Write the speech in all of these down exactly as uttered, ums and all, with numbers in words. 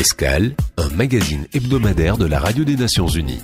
Escale, un magazine hebdomadaire de la Radio des Nations Unies.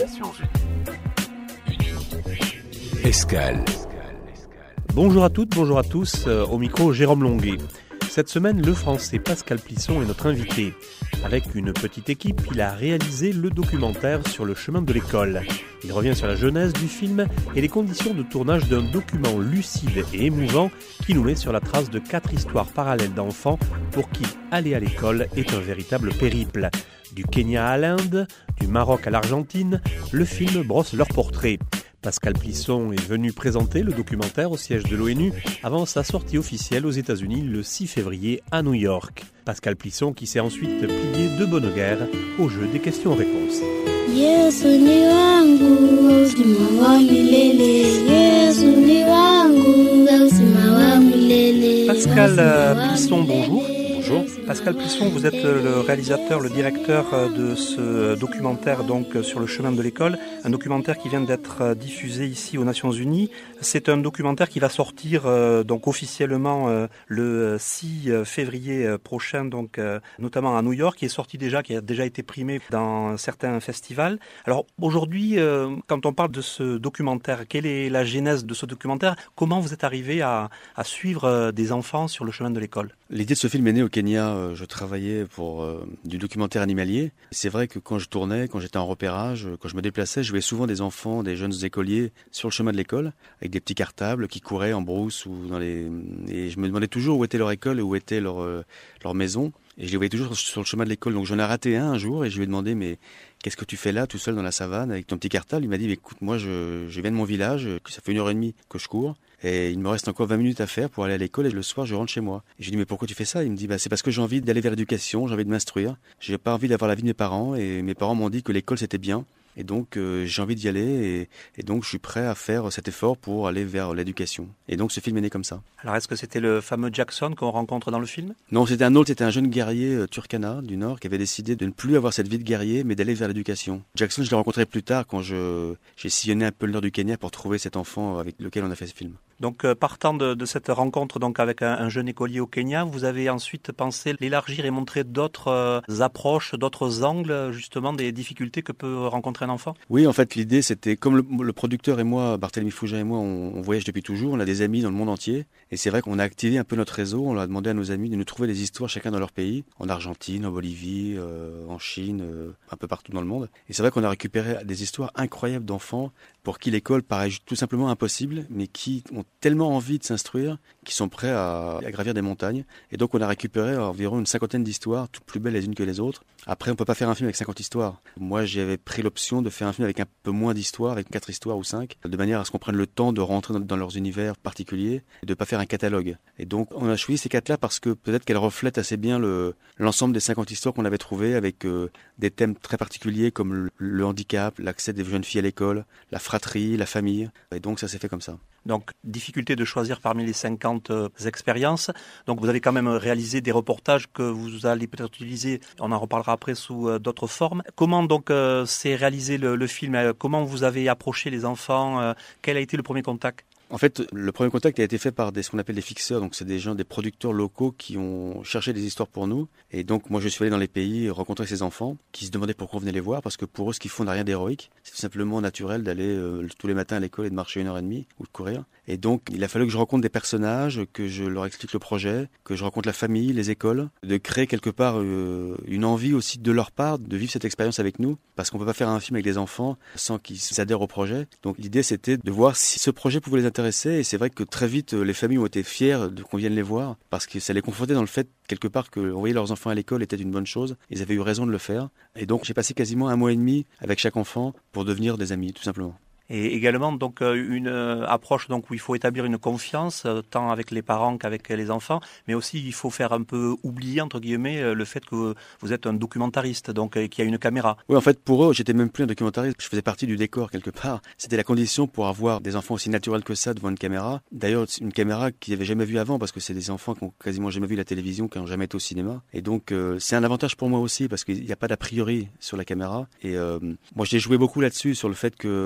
Escale. Bonjour à toutes, bonjour à tous, euh, au micro Jérôme Longuet. Cette semaine, le Français Pascal Plisson est notre invité. Avec une petite équipe, il a réalisé le documentaire sur le chemin de l'école. Il revient sur la genèse du film et les conditions de tournage d'un document lucide et émouvant qui nous met sur la trace de quatre histoires parallèles d'enfants pour qui aller à l'école est un véritable périple. Du Kenya à l'Inde, du Maroc à l'Argentine, le film brosse leur portrait. Pascal Plisson est venu présenter le documentaire au siège de l'ONU avant sa sortie officielle aux États-Unis le six février à New York. Pascal Plisson qui s'est ensuite plié de bonne guerre au jeu des questions-réponses. Yesu ni wangu, uzima wa milele. Yesu ni wangu, uzima wa milele. Pascal Plisson, bonjour. Bonjour. Pascal Plisson, vous êtes le réalisateur, le directeur de ce documentaire donc sur le chemin de l'école, un documentaire qui vient d'être diffusé ici aux Nations Unies. C'est un documentaire qui va sortir euh, donc officiellement euh, le six février prochain, donc euh, notamment à New York, qui est sorti déjà, qui a déjà été primé dans certains festivals. Alors aujourd'hui, euh, quand on parle de ce documentaire, quelle est la genèse de ce documentaire? Comment vous êtes arrivé à, à suivre des enfants sur le chemin de l'école? L'idée de ce film est née au Kenya. Je travaillais pour euh, du documentaire animalier. C'est vrai que quand je tournais, quand j'étais en repérage, quand je me déplaçais, je voyais souvent des enfants, des jeunes écoliers sur le chemin de l'école, avec des petits cartables qui couraient en brousse ou dans les. Et je me demandais toujours où était leur école et où était leur euh, leur maison. Et je les voyais toujours sur le chemin de l'école. Donc j'en ai raté un un jour et je lui ai demandé mais qu'est-ce que tu fais là tout seul dans la savane avec ton petit cartable? Il m'a dit écoute moi je, je viens de mon village, ça fait une heure et demie que je cours. Et il me reste encore vingt minutes à faire pour aller à l'école et le soir je rentre chez moi. Et je lui dis mais pourquoi tu fais ça? Il me dit bah c'est parce que j'ai envie d'aller vers l'éducation, j'ai envie de m'instruire. J'ai pas envie d'avoir la vie de mes parents et mes parents m'ont dit que l'école c'était bien. Et donc euh, j'ai envie d'y aller et, et donc je suis prêt à faire cet effort pour aller vers l'éducation. Et donc ce film est né comme ça. Alors est-ce que c'était le fameux Jackson qu'on rencontre dans le film? Non, c'était un autre, c'était un jeune guerrier euh, turkana du Nord qui avait décidé de ne plus avoir cette vie de guerrier mais d'aller vers l'éducation. Jackson, je l'ai rencontré plus tard quand je, j'ai sillonné un peu le nord du Kenya pour trouver cet enfant avec lequel on a fait ce film. Donc euh, partant de, de cette rencontre donc avec un, un jeune écolier au Kenya, vous avez ensuite pensé l'élargir et montrer d'autres euh, approches, d'autres angles justement des difficultés que peut rencontrer un enfant? Oui, en fait l'idée c'était, comme le, le producteur et moi, Barthélemy Fouja et moi, on, on voyage depuis toujours, on a des amis dans le monde entier et c'est vrai qu'on a activé un peu notre réseau, on a demandé à nos amis de nous trouver des histoires chacun dans leur pays, en Argentine, en Bolivie, euh, en Chine, euh, un peu partout dans le monde. Et c'est vrai qu'on a récupéré des histoires incroyables d'enfants pour qui l'école paraît tout simplement impossible, mais qui ont tellement envie de s'instruire qu'ils sont prêts à, à gravir des montagnes. Et donc on a récupéré environ une cinquantaine d'histoires, toutes plus belles les unes que les autres. Après, on peut pas faire un film avec cinquante histoires. Moi, j'avais pris l'option de faire un film avec un peu moins d'histoires, avec quatre histoires ou cinq, de manière à ce qu'on prenne le temps de rentrer dans, dans leurs univers particuliers et de pas faire un catalogue. Et donc, on a choisi ces quatre-là parce que peut-être qu'elles reflètent assez bien le, l'ensemble des cinquante histoires qu'on avait trouvées avec euh, des thèmes très particuliers comme le, le handicap, l'accès des jeunes filles à l'école, la fratrie, la famille. Et donc, ça s'est fait comme ça. Donc, difficulté de choisir parmi les cinquante euh, expériences. Donc, vous avez quand même réalisé des reportages que vous allez peut-être utiliser, on en reparlera après, sous euh, d'autres formes. Comment donc euh, s'est réalisé le, le film? Comment vous avez approché les enfants? euh, Quel a été le premier contact? En fait, le premier contact a été fait par des, ce qu'on appelle des fixeurs, donc c'est des gens, des producteurs locaux qui ont cherché des histoires pour nous. Et donc moi je suis allé dans les pays rencontrer ces enfants qui se demandaient pourquoi on venait les voir, parce que pour eux ce qu'ils font n'a rien d'héroïque, c'est simplement naturel d'aller euh, tous les matins à l'école et de marcher une heure et demie ou de courir. Et donc il a fallu que je rencontre des personnages, que je leur explique le projet, que je rencontre la famille, les écoles, de créer quelque part euh, une envie aussi de leur part de vivre cette expérience avec nous, parce qu'on peut pas faire un film avec des enfants sans qu'ils adhèrent au projet. Donc l'idée c'était de voir si ce projet pouvait les intéresser. Et c'est vrai que très vite, les familles ont été fières de qu'on vienne les voir parce que ça les confortait dans le fait, quelque part, que envoyer leurs enfants à l'école était une bonne chose. Ils avaient eu raison de le faire. Et donc, j'ai passé quasiment un mois et demi avec chaque enfant pour devenir des amis, tout simplement. Et également donc une approche donc où il faut établir une confiance tant avec les parents qu'avec les enfants, mais aussi il faut faire un peu oublier entre guillemets le fait que vous êtes un documentariste, donc qu'il y a une caméra. Oui, en fait pour eux j'étais même plus un documentariste, je faisais partie du décor quelque part. C'était la condition pour avoir des enfants aussi naturels que ça devant une caméra. D'ailleurs une caméra qu'ils n'avaient jamais vue avant parce que c'est des enfants qui ont quasiment jamais vu la télévision, qui n'ont jamais été au cinéma. Et donc euh, c'est un avantage pour moi aussi parce qu'il n'y a pas d'a priori sur la caméra. Et euh, moi j'ai joué beaucoup là-dessus sur le fait que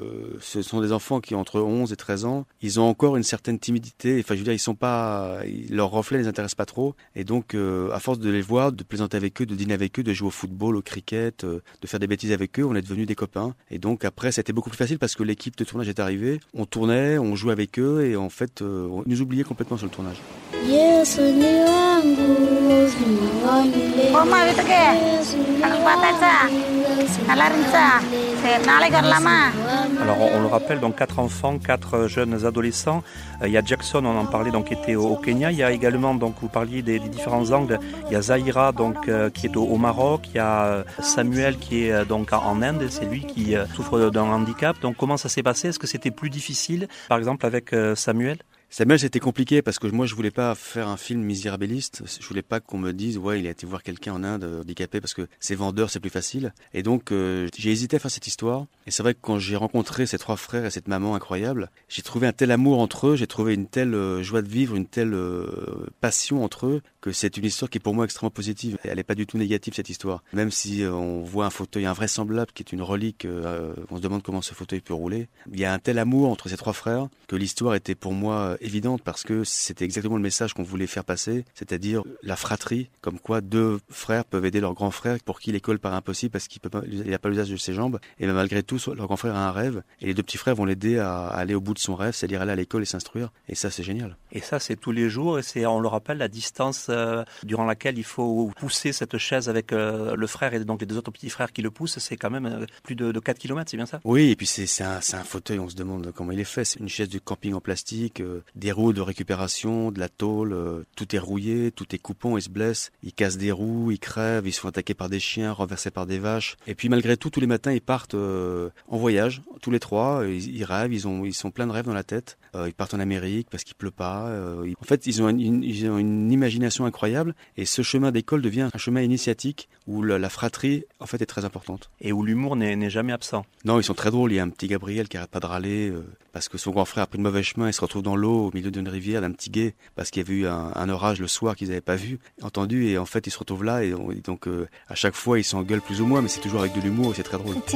euh, ce sont des enfants qui ont entre onze et treize ans. Ils ont encore une certaine timidité. Enfin, je veux dire, ils sont pas, leur reflet les intéresse pas trop. Et donc, euh, à force de les voir, de plaisanter avec eux, de dîner avec eux, de jouer au football, au cricket, euh, de faire des bêtises avec eux, on est devenus des copains. Et donc, après, ça a été beaucoup plus facile parce que l'équipe de tournage est arrivée. On tournait, on jouait avec eux et en fait, euh, on nous oubliait complètement sur le tournage. Yesu ni wangu, uzima wa milele. Mama itu ke? Anak patah Alarinsa, c'est naleg lama. Alors on, on le rappelle, donc quatre enfants, quatre jeunes adolescents. Euh, il y a Jackson, on en parlait, donc qui était au, au Kenya. Il y a également, donc vous parliez des, des différents angles. Il y a Zahira, donc euh, qui est au, au Maroc. Il y a euh, Samuel qui est euh, donc en, en Inde. C'est lui qui euh, souffre d'un handicap. Donc comment ça s'est passé? Est-ce que c'était plus difficile, par exemple avec euh, Samuel? Samuel, c'était compliqué parce que moi, je voulais pas faire un film misérabiliste. Je voulais pas qu'on me dise, ouais, il a été voir quelqu'un en Inde handicapé parce que c'est vendeur, c'est plus facile. Et donc, euh, j'ai hésité à faire cette histoire. Et c'est vrai que quand j'ai rencontré ces trois frères et cette maman incroyable, j'ai trouvé un tel amour entre eux, j'ai trouvé une telle euh, joie de vivre, une telle euh, passion entre eux, que c'est une histoire qui est pour moi extrêmement positive. Elle n'est pas du tout négative, cette histoire. Même si euh, on voit un fauteuil invraisemblable qui est une relique, euh, on se demande comment ce fauteuil peut rouler. Il y a un tel amour entre ces trois frères que l'histoire était pour moi évidente parce que c'était exactement le message qu'on voulait faire passer, c'est-à-dire la fratrie, comme quoi deux frères peuvent aider leur grand frère pour qui l'école paraît impossible parce qu'il n'a pas l'usage de ses jambes. Et malgré tout, leur grand frère a un rêve et les deux petits frères vont l'aider à aller au bout de son rêve, c'est-à-dire aller à l'école et s'instruire. Et ça, c'est génial. Et ça, c'est tous les jours et c'est, on le rappelle, la distance euh, durant laquelle il faut pousser cette chaise avec euh, le frère et donc les deux autres petits frères qui le poussent, c'est quand même euh, plus de, de quatre kilomètres, c'est bien ça? Oui, et puis c'est, c'est, un, c'est un fauteuil, on se demande comment il est fait. C'est une chaise de camping en plastique, euh, des roues de récupération, de la tôle, euh, tout est rouillé, tout est coupon, ils se blessent, ils cassent des roues, ils crèvent, ils se font attaquer par des chiens, renversés par des vaches. Et puis malgré tout, tous les matins, ils partent euh, en voyage, tous les trois, ils, ils rêvent, ils, ont, ils sont pleins de rêves dans la tête. Euh, ils partent en Amérique parce qu'il pleut pas. Euh, ils... En fait, ils ont, une, ils ont une imagination incroyable et ce chemin d'école devient un chemin initiatique où la, la fratrie, en fait, est très importante. Et où l'humour n'est, n'est jamais absent. Non, ils sont très drôles. Il y a un petit Gabriel qui arrête pas de râler euh, parce que son grand frère a pris le mauvais chemin. Il se retrouve dans l'eau au milieu d'une rivière, d'un petit gué, parce qu'il y avait eu un, un orage le soir qu'ils n'avaient pas vu, entendu. Et en fait, ils se retrouvent là et, on, et donc euh, à chaque fois, ils s'engueulent plus ou moins, mais c'est toujours avec de l'humour et c'est très drôle.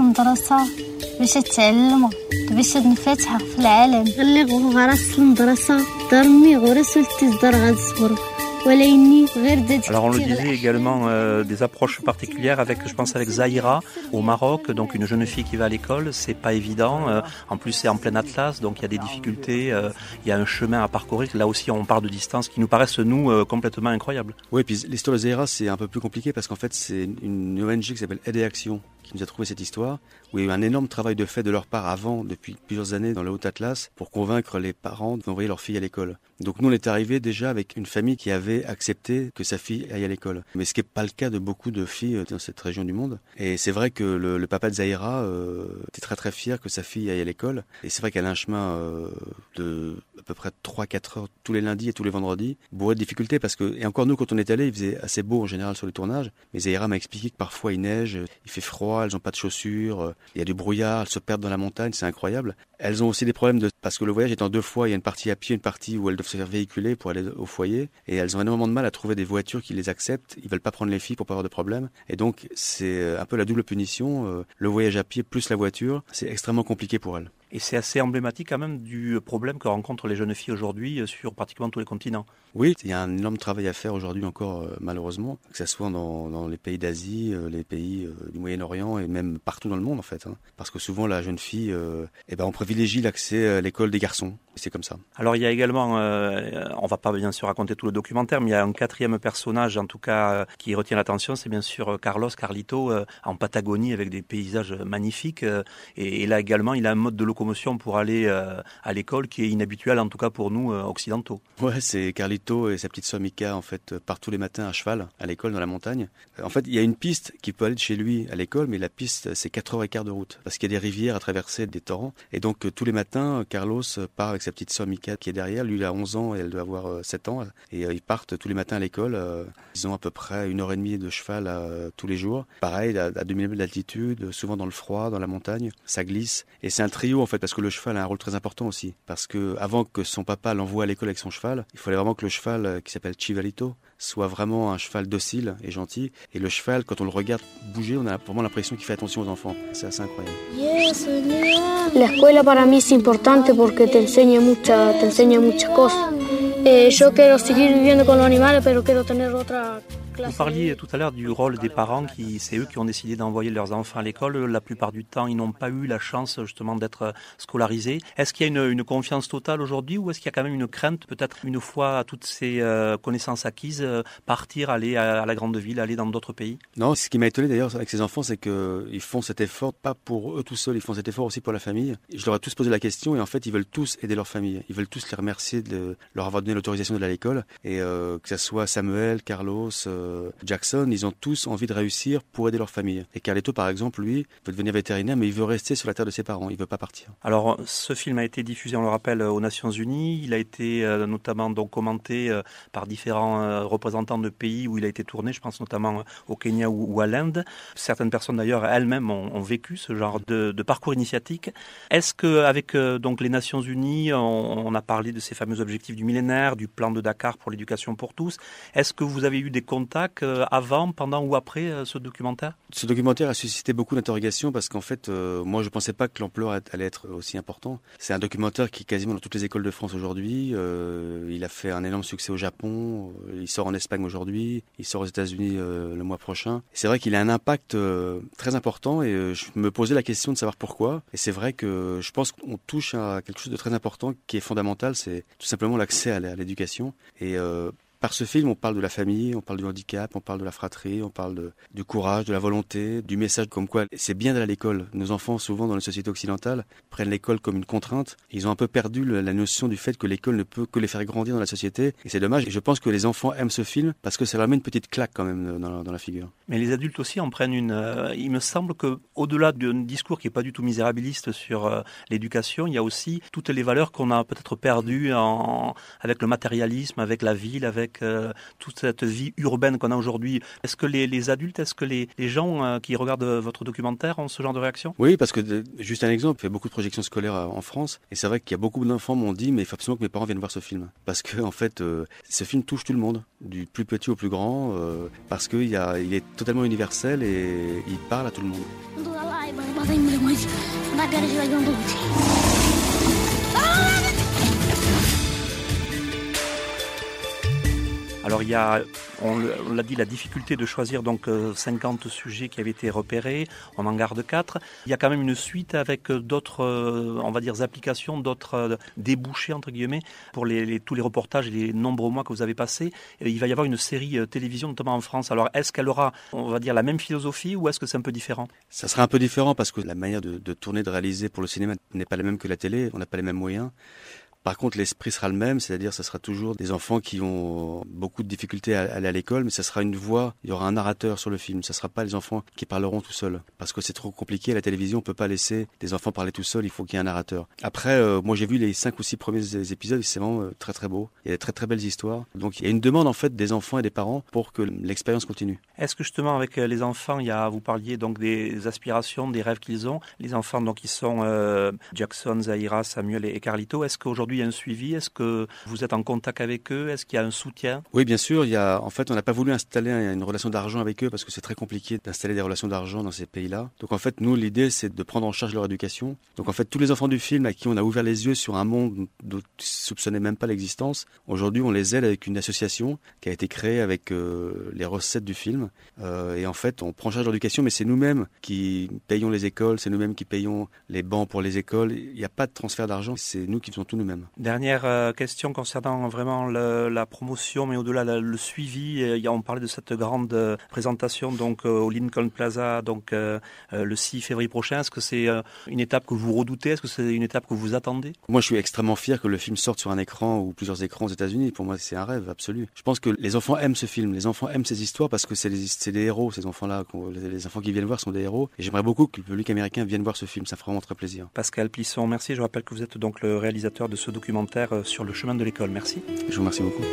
Alors on le disait également euh, des approches particulières avec, je pense avec Zahira au Maroc, donc une jeune fille qui va à l'école, c'est pas évident, euh, en plus c'est en plein Atlas, donc il y a des difficultés, euh, il y a un chemin à parcourir, là aussi on parle de distances qui nous paraissent nous euh, complètement incroyables. Oui, et puis l'histoire de Zahira c'est un peu plus compliqué parce qu'en fait c'est une O N G qui s'appelle Aide et Action qui nous a trouvé cette histoire, où il y a eu un énorme travail de fait de leur part avant, depuis plusieurs années dans le Haut-Atlas, pour convaincre les parents d'envoyer leur fille à l'école. Donc nous on est arrivés déjà avec une famille qui avait accepté que sa fille aille à l'école. Mais ce qui n'est pas le cas de beaucoup de filles dans cette région du monde. Et c'est vrai que le, le papa de Zahira euh, était très très fier que sa fille aille à l'école. Et c'est vrai qu'elle a un chemin euh, de à peu près trois à quatre heures tous les lundis et tous les vendredis, bourré de difficultés parce que, et encore nous quand on est allé, il faisait assez beau en général sur les tournages, mais Zahira m'a expliqué que parfois il neige, il fait froid, elles n'ont pas de chaussures, il y a du brouillard, elles se perdent dans la montagne, c'est incroyable. Elles ont aussi des problèmes de, parce que le voyage étant deux fois, il y a une partie à pied, une partie où elles doivent se faire véhiculer pour aller au foyer, et elles ont énormément de mal à trouver des voitures qui les acceptent, ils veulent pas prendre les filles pour pas avoir de problème, et donc c'est un peu la double punition, le voyage à pied plus la voiture, c'est extrêmement compliqué pour elles. Et c'est assez emblématique quand même du problème que rencontrent les jeunes filles aujourd'hui sur pratiquement tous les continents. Oui, il y a un énorme travail à faire aujourd'hui encore, euh, malheureusement, que ce soit dans, dans les pays d'Asie, euh, les pays euh, du Moyen-Orient et même partout dans le monde en fait. Hein. Parce que souvent la jeune fille, euh, eh ben, on privilégie l'accès à l'école des garçons. Et c'est comme ça. Alors il y a également, euh, on va pas bien sûr raconter tout le documentaire, mais il y a un quatrième personnage en tout cas euh, qui retient l'attention, c'est bien sûr Carlos, Carlito, euh, en Patagonie avec des paysages magnifiques. Euh, et, et là également, il a un mode de locomotion pour aller euh, à l'école qui est inhabituel en tout cas pour nous euh, occidentaux. Ouais, c'est Carlito et sa petite sœur Mika en fait partent tous les matins à cheval à l'école dans la montagne. En fait, il y a une piste qui peut aller de chez lui à l'école, mais la piste c'est quatre heures et quart de route parce qu'il y a des rivières à traverser, des torrents. Et donc euh, tous les matins, Carlos part avec sa petite sœur Mika qui est derrière. Lui il a onze ans et elle doit avoir euh, sept ans. Et euh, ils partent tous les matins à l'école. Euh, ils ont à peu près une heure et demie de cheval euh, tous les jours. Pareil, à, à deux mille mètres d'altitude, souvent dans le froid, dans la montagne. Ça glisse. Et c'est un trio en fait parce que le cheval a un rôle très important aussi. Parce que avant que son papa l'envoie à l'école avec son cheval, il fallait vraiment que le cheval qui s'appelle Chivalito soit vraiment un cheval docile et gentil. Et le cheval, quand on le regarde bouger, on a vraiment l'impression qu'il fait attention aux enfants. C'est assez incroyable. La escuela para mí es importante porque te enseña mucha, te enseña muchas cosas. Eh, yo quiero seguir viviendo con los animales, pero quiero tener otra. Vous parliez tout à l'heure du rôle des parents, qui c'est eux qui ont décidé d'envoyer leurs enfants à l'école. La plupart du temps, ils n'ont pas eu la chance justement d'être scolarisés. Est-ce qu'il y a une, une confiance totale aujourd'hui ou est-ce qu'il y a quand même une crainte, peut-être une fois toutes ces euh, connaissances acquises, euh, partir, aller à, à la grande ville, aller dans d'autres pays? Non, ce qui m'a étonné d'ailleurs avec ces enfants, c'est qu'ils font cet effort, pas pour eux tout seuls, ils font cet effort aussi pour la famille. Je leur ai tous posé la question et en fait, ils veulent tous aider leur famille. Ils veulent tous les remercier de leur avoir donné l'autorisation d'aller à l'école. Et euh, que ce soit Samuel, Carlos, euh, Jackson, ils ont tous envie de réussir pour aider leur famille. Et Carlito, par exemple, lui, veut devenir vétérinaire, mais il veut rester sur la terre de ses parents, il veut pas partir. Alors, ce film a été diffusé, on le rappelle, aux Nations Unies. Il a été euh, notamment donc commenté euh, par différents euh, représentants de pays où il a été tourné. Je pense notamment au Kenya ou, ou à l'Inde. Certaines personnes d'ailleurs elles-mêmes ont, ont vécu ce genre de, de parcours initiatique. Est-ce qu'avec euh, donc les Nations Unies, on, on a parlé de ces fameux objectifs du millénaire, du plan de Dakar pour l'éducation pour tous. Est-ce que vous avez eu des contacts euh, avant, pendant ou après euh, ce documentaire? Ce documentaire a suscité beaucoup d'interrogations parce qu'en fait, euh, moi je pensais pas que l'ampleur allait être aussi important. C'est un documentaire qui est quasiment dans toutes les écoles de France aujourd'hui. Euh, il a fait un énorme succès au Japon. Euh, il sort en Espagne aujourd'hui. Il sort aux États-Unis euh, le mois prochain. C'est vrai qu'il a un impact euh, très important et euh, je me posais la question de savoir pourquoi. Et c'est vrai que je pense qu'on touche à quelque chose de très important qui est fondamental. C'est tout simplement l'accès à l'éducation. Et euh, par ce film, on parle de la famille, on parle du handicap, on parle de la fratrie, on parle de, du courage, de la volonté, du message comme quoi c'est bien d'aller à l'école. Nos enfants, souvent dans les sociétés occidentales, prennent l'école comme une contrainte. Ils ont un peu perdu le, la notion du fait que l'école ne peut que les faire grandir dans la société. Et c'est dommage. Et je pense que les enfants aiment ce film parce que ça leur met une petite claque quand même dans la, dans la figure. Mais les adultes aussi en prennent une. Euh, il me semble que au-delà d'un discours qui est pas du tout misérabiliste sur euh, l'éducation, il y a aussi toutes les valeurs qu'on a peut-être perdues en, avec le matérialisme, avec la ville, avec Euh, toute cette vie urbaine qu'on a aujourd'hui. Est-ce que les, les adultes, est-ce que les, les gens euh, qui regardent votre documentaire ont ce genre de réaction? Oui, parce que de, juste un exemple, il fait beaucoup de projections scolaires en France et c'est vrai qu'il y a beaucoup d'enfants m'ont dit mais il faut absolument que mes parents viennent voir ce film parce que en fait euh, ce film touche tout le monde, du plus petit au plus grand, euh, parce qu'il y a, il est totalement universel et il parle à tout le monde. Alors il y a, on l'a dit, la difficulté de choisir donc cinquante sujets qui avaient été repérés, on en garde quatre. Il y a quand même une suite avec d'autres, on va dire, applications, d'autres débouchés entre guillemets pour les, les, tous les reportages et les nombreux mois que vous avez passés. Il va y avoir une série télévision, notamment en France. Alors est-ce qu'elle aura, on va dire, la même philosophie ou est-ce que c'est un peu différent? Ça sera un peu différent parce que la manière de, de tourner, de réaliser pour le cinéma n'est pas la même que la télé. On n'a pas les mêmes moyens. Par contre, l'esprit sera le même, c'est-à-dire ce sera toujours des enfants qui ont beaucoup de difficultés à aller à l'école, mais ça sera une voix, il y aura un narrateur sur le film, ça sera pas les enfants qui parleront tout seuls. Parce que c'est trop compliqué, à la télévision, on peut pas laisser des enfants parler tout seuls, il faut qu'il y ait un narrateur. Après, euh, moi j'ai vu les cinq ou six premiers épisodes, c'est vraiment euh, très très beau. Il y a des très très belles histoires. Donc il y a une demande en fait des enfants et des parents pour que l'expérience continue. Est-ce que justement avec les enfants, il y a, vous parliez donc des aspirations, des rêves qu'ils ont, les enfants donc ils sont euh, Jackson, Zahira, Samuel et Carlito, est-ce qu'aujourd'hui il y a un suivi? Est-ce que vous êtes en contact avec eux? Est-ce qu'il y a un soutien? Oui, bien sûr. Il y a, en fait, on n'a pas voulu installer une relation d'argent avec eux parce que c'est très compliqué d'installer des relations d'argent dans ces pays-là. Donc en fait, nous, l'idée, c'est de prendre en charge leur éducation. Donc en fait, tous les enfants du film à qui on a ouvert les yeux sur un monde dont ils soupçonnaient même pas l'existence, aujourd'hui, on les aide avec une association qui a été créée avec euh, les recettes du film. Euh, et en fait, on prend en charge leur éducation, mais c'est nous-mêmes qui payons les écoles, c'est nous-mêmes qui payons les bancs pour les écoles. Il n'y a pas de transfert d'argent, c'est nous qui faisons tout nous-mêmes. Dernière euh, question concernant vraiment le, la promotion, mais au-delà le, le suivi. Euh, on parlait de cette grande euh, présentation donc euh, au Lincoln Plaza, donc euh, euh, le six février prochain. Est-ce que c'est euh, une étape que vous redoutez? Est-ce que c'est une étape que vous attendez? Moi, je suis extrêmement fier que le film sorte sur un écran ou plusieurs écrans aux États-Unis. Pour moi, c'est un rêve absolu. Je pense que les enfants aiment ce film, les enfants aiment ces histoires parce que c'est, les, c'est des héros, ces enfants-là. Les enfants qui viennent voir sont des héros. Et j'aimerais beaucoup que le public américain vienne voir ce film. Ça ferait vraiment très plaisir. Pascal Plisson, merci. Je rappelle que vous êtes donc le réalisateur de ce documentaire sur le chemin de l'école. Merci. Je vous remercie beaucoup.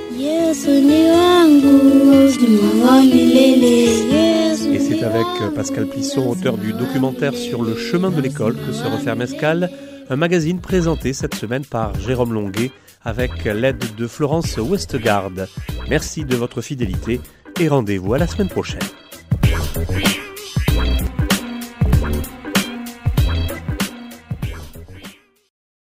Et c'est avec Pascal Plisson, auteur du documentaire sur le chemin de l'école, que se referme Escale. un magazine présenté cette semaine par Jérôme Longuet avec l'aide de Florence Westgard. Merci de votre fidélité et rendez-vous à la semaine prochaine.